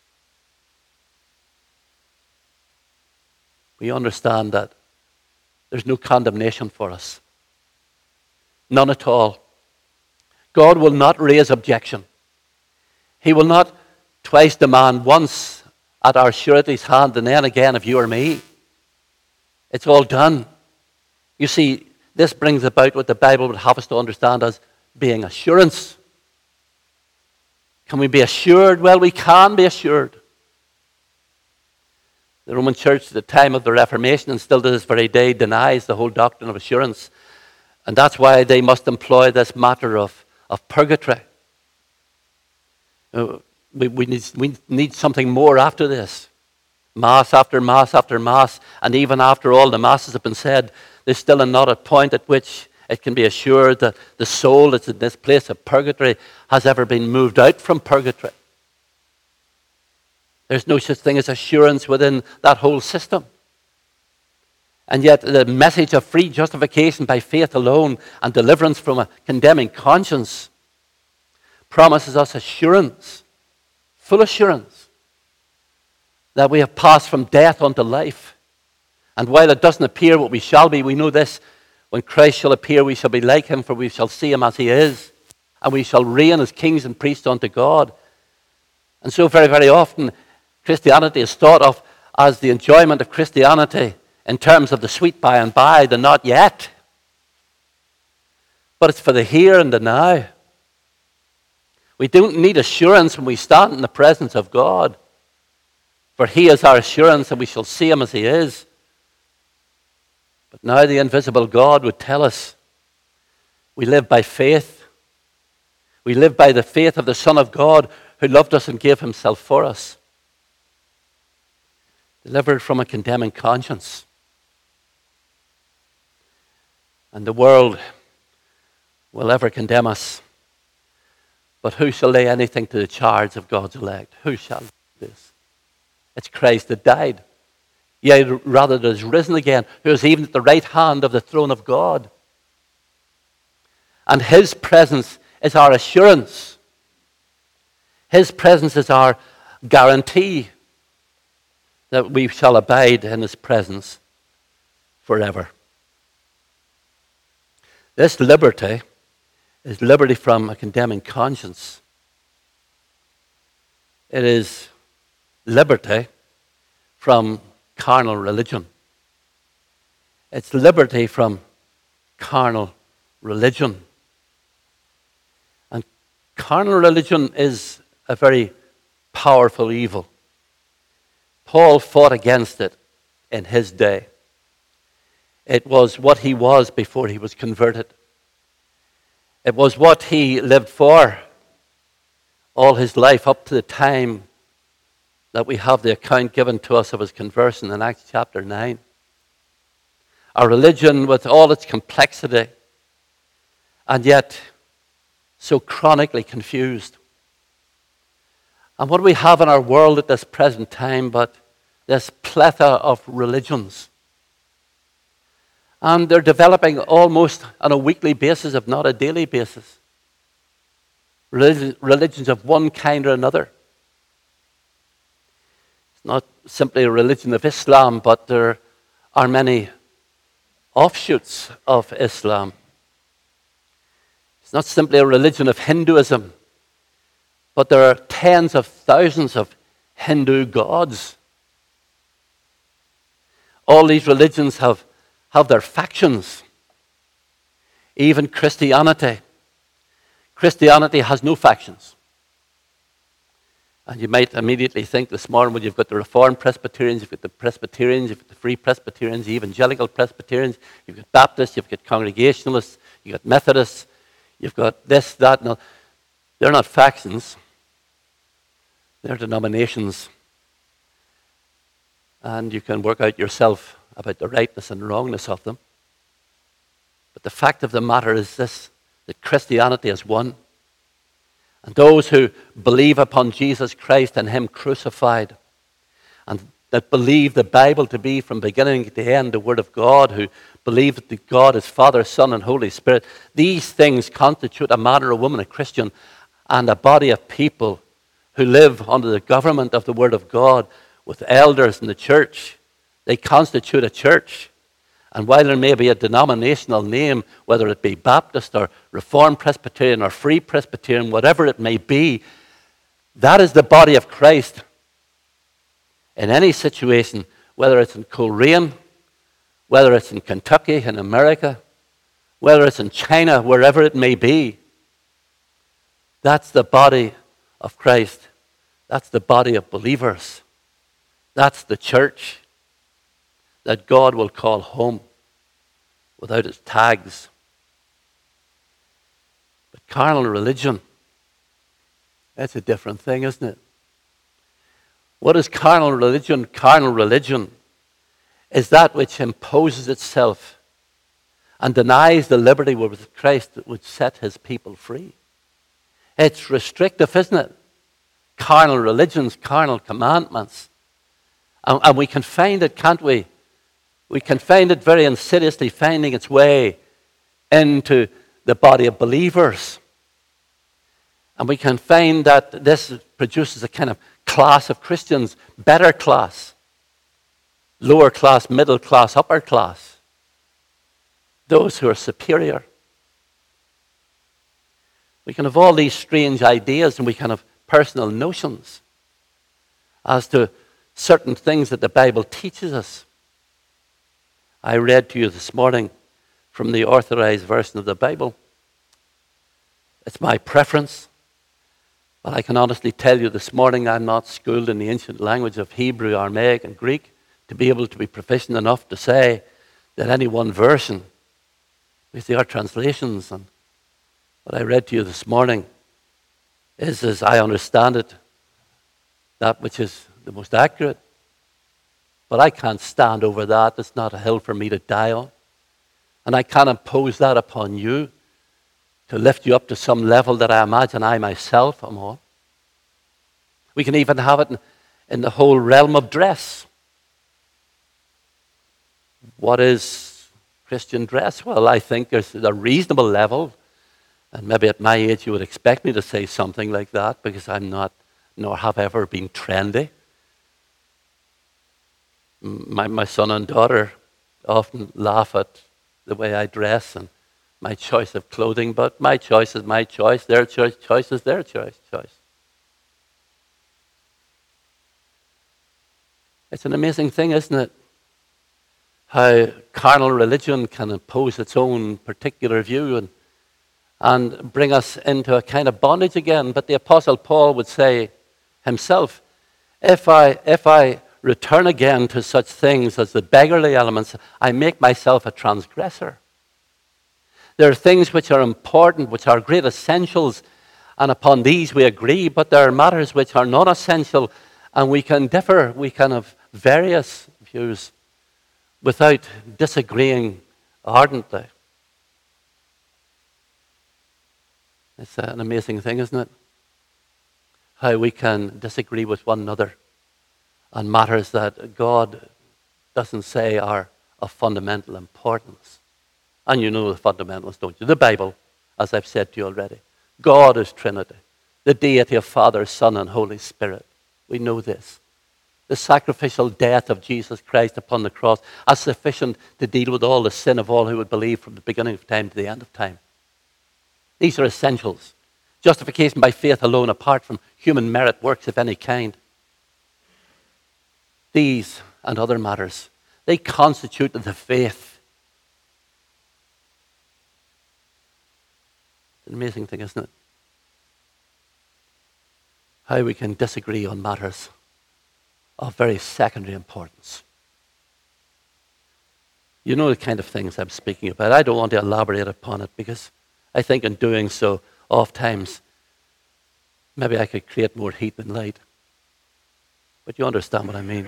We understand that there's no condemnation for us. None at all. God will not raise objection. He will not twice demand once at our surety's hand and then again of you or me. It's all done. You see, this brings about what the Bible would have us to understand as being assurance. Can we be assured? Well, we can be assured. The Roman Church at the time of the Reformation and still to this very day denies the whole doctrine of assurance. And that's why they must employ this matter of purgatory. We need something more after this. Mass after Mass after Mass. And even after all the Masses have been said, there's still not a point at which it can be assured that the soul that's in this place of purgatory has ever been moved out from purgatory. There's no such thing as assurance within that whole system. And yet the message of free justification by faith alone and deliverance from a condemning conscience promises us assurance, full assurance, that we have passed from death unto life. And while it doesn't appear what we shall be, we know this: when Christ shall appear, we shall be like him, for we shall see him as he is, and we shall reign as kings and priests unto God. And so very, very often, Christianity is thought of as the enjoyment of Christianity in terms of the sweet by and by, the not yet. But it's for the here and the now. We don't need assurance when we stand in the presence of God, for he is our assurance and we shall see him as he is. But now the invisible God would tell us we live by faith. We live by the faith of the Son of God who loved us and gave himself for us. Delivered from a condemning conscience. And the world will ever condemn us. But who shall lay anything to the charge of God's elect? Who shall do this? It's Christ that died. Yea, rather that is risen again, who is even at the right hand of the throne of God. And his presence is our assurance. His presence is our guarantee that we shall abide in his presence forever. This liberty is liberty from a condemning conscience. It is liberty from carnal religion. It's liberty from carnal religion. And carnal religion is a very powerful evil. Paul fought against it in his day. It was what he was before he was converted. It was what he lived for all his life up to the time that we have the account given to us of his conversion in Acts chapter 9. A religion with all its complexity and yet so chronically confused. And what we have in our world at this present time but this plethora of religions. And they're developing almost on a weekly basis, if not a daily basis. Religions of one kind or another. It's not simply a religion of Islam, but there are many offshoots of Islam. It's not simply a religion of Hinduism, but there are tens of thousands of Hindu gods. All these religions have their factions. Even Christianity. Christianity has no factions. And you might immediately think this morning, well, you've got the Reformed Presbyterians, you've got the Presbyterians, you've got the Free Presbyterians, the Evangelical Presbyterians, you've got Baptists, you've got Congregationalists, you've got Methodists, you've got this, that. No, they're not factions. They're denominations. And you can work out yourself about the rightness and wrongness of them. But the fact of the matter is this, that Christianity is one. And those who believe upon Jesus Christ and him crucified, and that believe the Bible to be from beginning to end the Word of God, who believe that God is Father, Son, and Holy Spirit, these things constitute a man or a woman, a Christian, and a body of people who live under the government of the Word of God with elders in the church. They constitute a church. And while there may be a denominational name, whether it be Baptist or Reformed Presbyterian or Free Presbyterian, whatever it may be, that is the body of Christ. In any situation, whether it's in Coleraine, whether it's in Kentucky, in America, whether it's in China, wherever it may be, that's the body of Christ. That's the body of believers. That's the church that God will call home without its tags. But carnal religion, that's a different thing, isn't it? What is carnal religion? Carnal religion is that which imposes itself and denies the liberty with Christ that would set his people free. It's restrictive, isn't it? Carnal religions, carnal commandments. And we can find it, can't we? We can find it very insidiously finding its way into the body of believers. And we can find that this produces a kind of class of Christians, better class, lower class, middle class, upper class. Those who are superior. We can have all these strange ideas and we can have personal notions as to certain things that the Bible teaches us. I read to you this morning from the Authorized Version of the Bible. It's my preference, but I can honestly tell you this morning I'm not schooled in the ancient language of Hebrew, Aramaic, and Greek to be able to be proficient enough to say that any one version, because they are translations, and what I read to you this morning is, as I understand it, that which is the most accurate. But I can't stand over that. It's not a hill for me to die on. And I can't impose that upon you to lift you up to some level that I imagine I myself am on. We can even have it in the whole realm of dress. What is Christian dress? Well, I think there's a reasonable level. And maybe at my age you would expect me to say something like that because I'm not, nor have ever been trendy. My son and daughter often laugh at the way I dress and my choice of clothing, but my choice is my choice, their choice is their choice. It's an amazing thing, isn't it? How carnal religion can impose its own particular view and bring us into a kind of bondage again. But the Apostle Paul would say himself, if I return again to such things as the beggarly elements, I make myself a transgressor. There are things which are important, which are great essentials, and upon these we agree, but there are matters which are not essential, and we can differ, we can have various views without disagreeing ardently. It's an amazing thing, isn't it? How we can disagree with one another on matters that God doesn't say are of fundamental importance. And you know the fundamentals, don't you? The Bible, as I've said to you already. God is Trinity. The deity of Father, Son, and Holy Spirit. We know this. The sacrificial death of Jesus Christ upon the cross is sufficient to deal with all the sin of all who would believe from the beginning of time to the end of time. These are essentials. Justification by faith alone, apart from human merit, works of any kind. These and other matters, they constitute the faith. It's an amazing thing, isn't it? How we can disagree on matters of very secondary importance. You know the kind of things I'm speaking about. I don't want to elaborate upon it because I think in doing so, oft times, maybe I could create more heat than light. But you understand what I mean.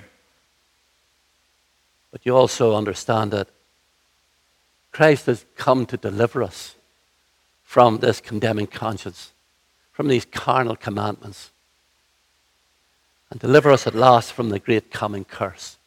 But you also understand that Christ has come to deliver us from this condemning conscience, from these carnal commandments, and deliver us at last from the great coming curse.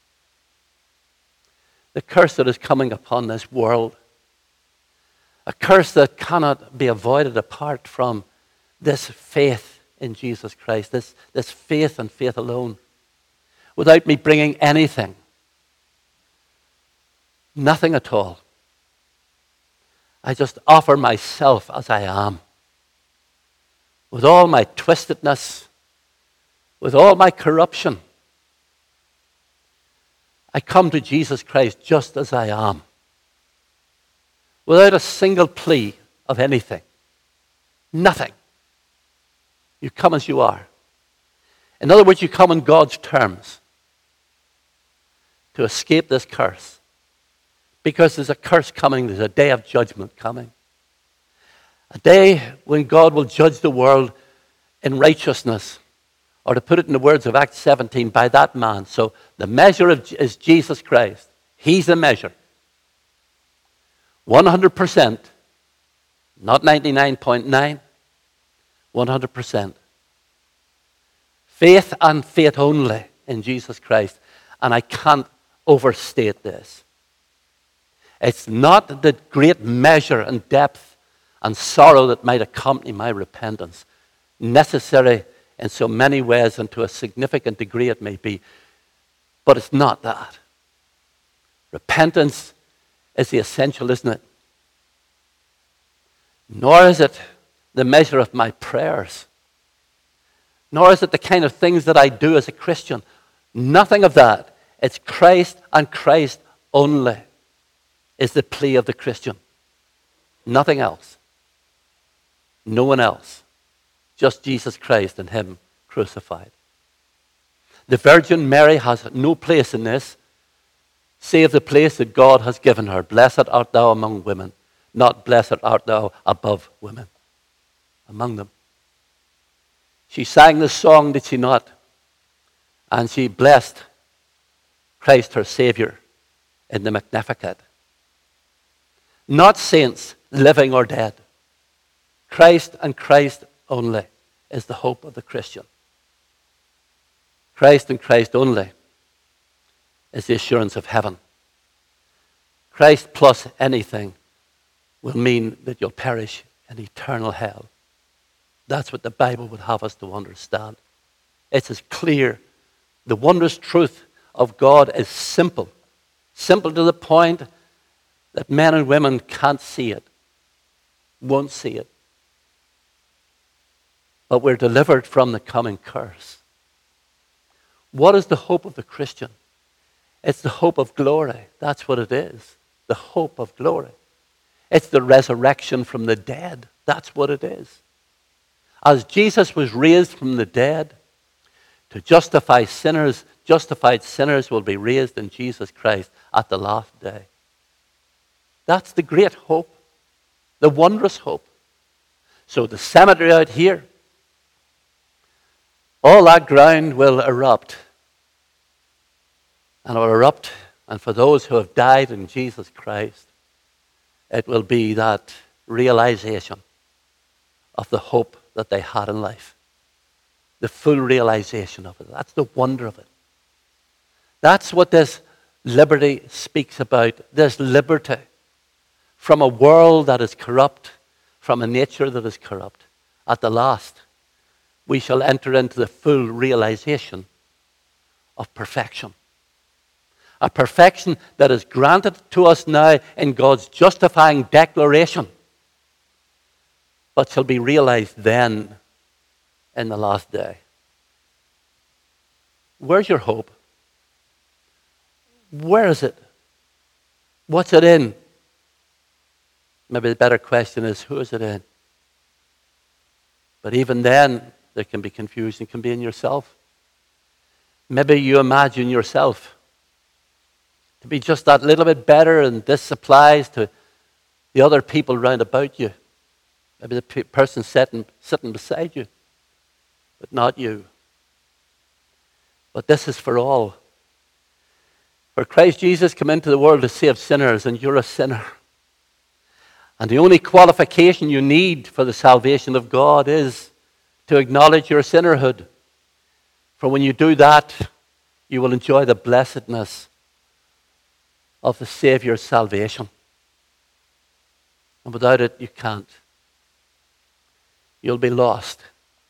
The curse that is coming upon this world. A curse that cannot be avoided apart from this faith in Jesus Christ, this faith and faith alone. Without me bringing anything Nothing at all. I just offer myself as I am, with all my twistedness, with all my corruption. I come to Jesus Christ just as I am, without a single plea of anything. Nothing. You come as you are. In other words, you come on God's terms to escape this curse. Because there's a curse coming, there's a day of judgment coming. A day when God will judge the world in righteousness. Or to put it in the words of Acts 17, by that man. So the measure is Jesus Christ. He's the measure. 100%. Not 99.9. 100%. Faith and faith only in Jesus Christ. And I can't overstate this. It's not the great measure and depth and sorrow that might accompany my repentance. Necessary in so many ways, and to a significant degree it may be. But it's not that. Repentance is the essential, isn't it? Nor is it the measure of my prayers. Nor is it the kind of things that I do as a Christian. Nothing of that. It's Christ and Christ only is the plea of the Christian. Nothing else. No one else. Just Jesus Christ and Him crucified. The Virgin Mary has no place in this, save the place that God has given her. Blessed art thou among women, not blessed art thou above women. Among them. She sang this song, did she not? And she blessed Christ her Savior in the Magnificat. Not saints, living or dead. Christ and Christ only is the hope of the Christian. Christ and Christ only is the assurance of heaven. Christ plus anything will mean that you'll perish in eternal hell. That's what the Bible would have us to understand. It's as clear. The wondrous truth of God is simple. Simple to the point that men and women can't see it, won't see it. But we're delivered from the coming curse. What is the hope of the Christian? It's the hope of glory. That's what it is. The hope of glory. It's the resurrection from the dead. That's what it is. As Jesus was raised from the dead to justify sinners, justified sinners will be raised in Jesus Christ at the last day. That's the great hope. The wondrous hope. So the cemetery out here, all that ground will erupt. And it will erupt. And for those who have died in Jesus Christ, it will be that realization of the hope that they had in life. The full realization of it. That's the wonder of it. That's what this liberty speaks about. This liberty from a world that is corrupt, from a nature that is corrupt. At the last, we shall enter into the full realization of perfection. A perfection that is granted to us now in God's justifying declaration, but shall be realized then in the last day. Where's your hope? Where is it? What's it in? Maybe the better question is, who is it in? But even then, there can be confusion. It can be in yourself. Maybe you imagine yourself to be just that little bit better, and this applies to the other people round about you. Maybe the person sitting beside you, but not you. But this is for all. For Christ Jesus came into the world to save sinners, and you're a sinner. And the only qualification you need for the salvation of God is to acknowledge your sinnerhood. For when you do that, you will enjoy the blessedness of the Savior's salvation. And without it, you can't. You'll be lost.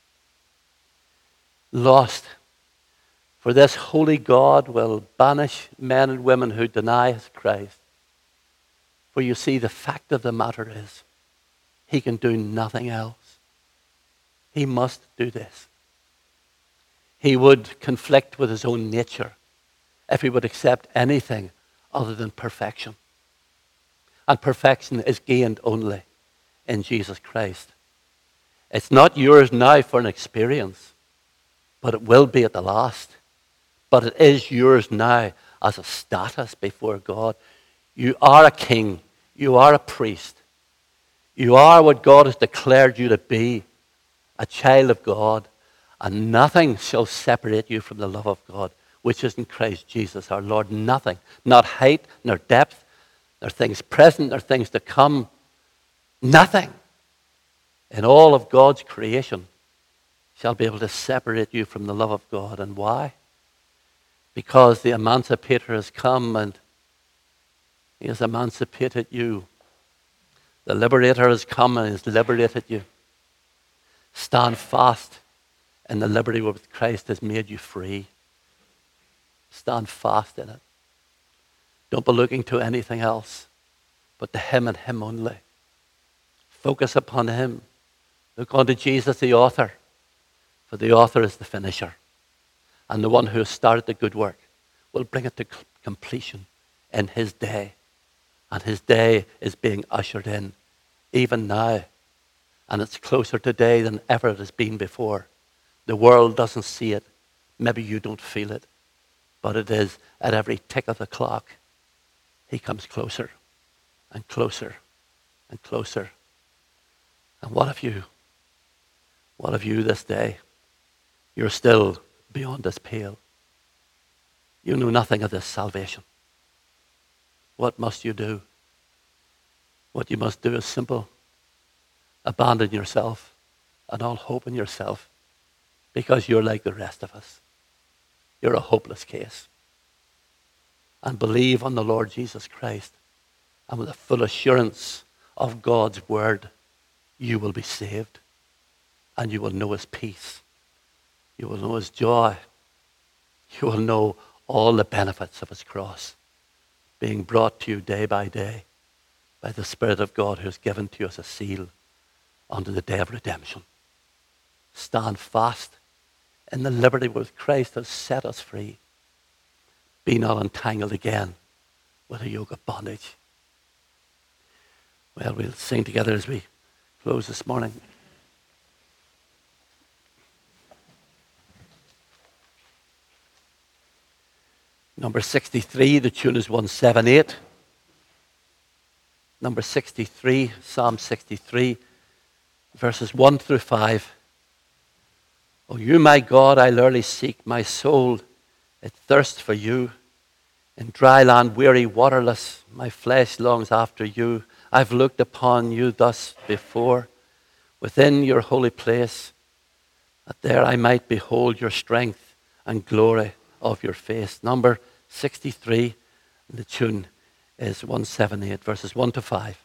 Lost. For this holy God will banish men and women who deny His Christ For you see, the fact of the matter is, he can do nothing else. He must do this. He would conflict with his own nature if he would accept anything other than perfection. And perfection is gained only in Jesus Christ. It's not yours now for an experience, but it will be at the last. But it is yours now as a status before God. You are a king. You are a priest. You are what God has declared you to be, a child of God. And nothing shall separate you from the love of God, which is in Christ Jesus our Lord. Nothing. Not height, nor depth, nor things present, nor things to come. Nothing in all of God's creation shall be able to separate you from the love of God. And why? Because the emancipator has come and he has emancipated you. The liberator has come and has liberated you. Stand fast in the liberty with Christ has made you free. Stand fast in it. Don't be looking to anything else but to him and him only. Focus upon him. Look unto Jesus, the author, for the author is the finisher. And the one who has started the good work will bring it to completion in his day. And his day is being ushered in even now. And it's closer today than ever it has been before. The world doesn't see it. Maybe you don't feel it. But it is at every tick of the clock. He comes closer and closer and closer. And what of you? What of you this day? You're still beyond this pale. You know nothing of this salvation. What must you do? What you must do is simple. Abandon yourself and all hope in yourself, because you're like the rest of us. You're a hopeless case. And believe on the Lord Jesus Christ, and with the full assurance of God's word, you will be saved. And you will know his peace. You will know his joy. You will know all the benefits of his cross being brought to you day by day by the Spirit of God who is given to you as a seal unto the day of redemption. Stand fast in the liberty with Christ has set us free. Be not entangled again with a yoke of bondage. Well, we'll sing together as we close this morning. Number 63, the tune is 178. Number 63, Psalm 63, verses 1 through 5. O you, my God, I early seek. My soul, it thirsts for you. In dry land, weary, waterless, my flesh longs after you. I've looked upon you thus before, within your holy place, that there I might behold your strength and glory of your face. Number 63, the tune is 178, verses 1 to 5.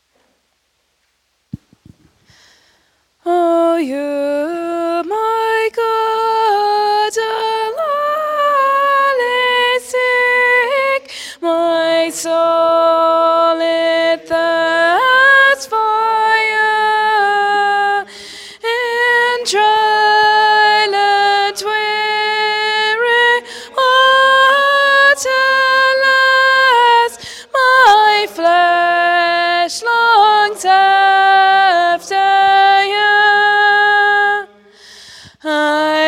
Oh, you, my God, early seek. My soul, it thirsts for you. In dry land, weary, waterless, my flesh longs after you. I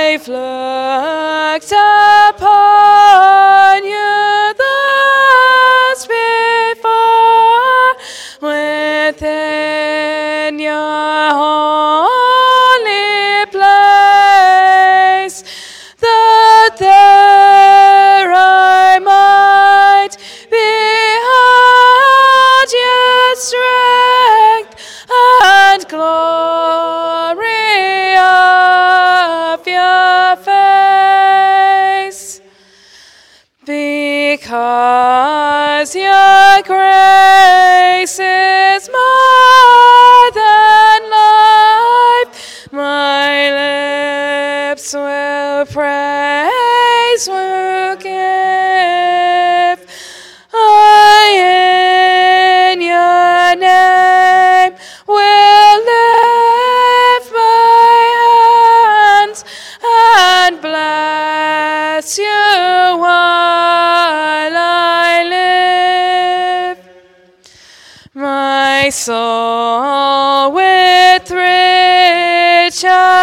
my soul with rich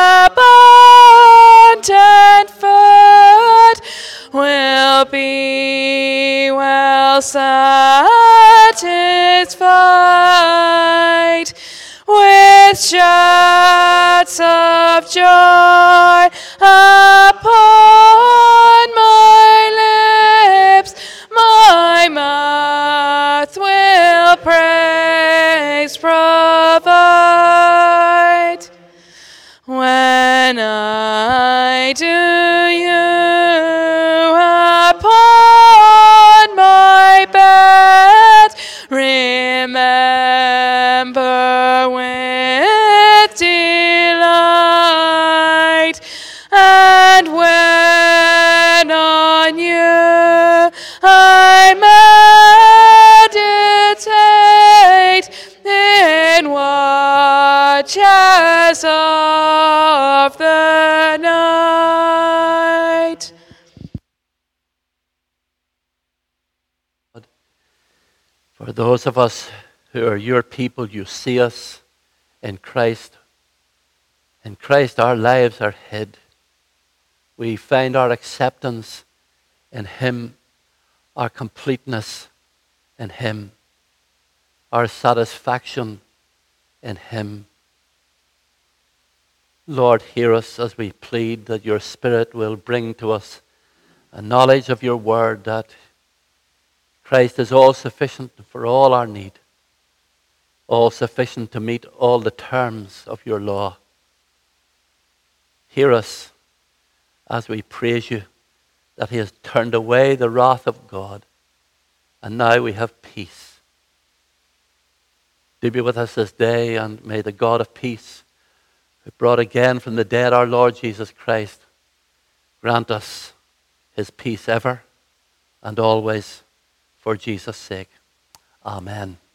abundant food will be well satisfied with shouts of joy upon my lips. My mouth will praise provide. When I do you upon my bed, remember with delight, and when on you I meditate in watches of the night. For those of us who are your people, you see us in Christ. In Christ, our lives are hid. We find our acceptance in Him, our completeness in Him, our satisfaction in Him. Lord, hear us as we plead that your Spirit will bring to us a knowledge of your word, that Christ is all sufficient for all our need, all sufficient to meet all the terms of your law. Hear us as we praise you that He has turned away the wrath of God, and now we have peace. Do be with us this day, and may the God of peace, who brought again from the dead our Lord Jesus Christ, grant us His peace ever and always, for Jesus' sake. Amen.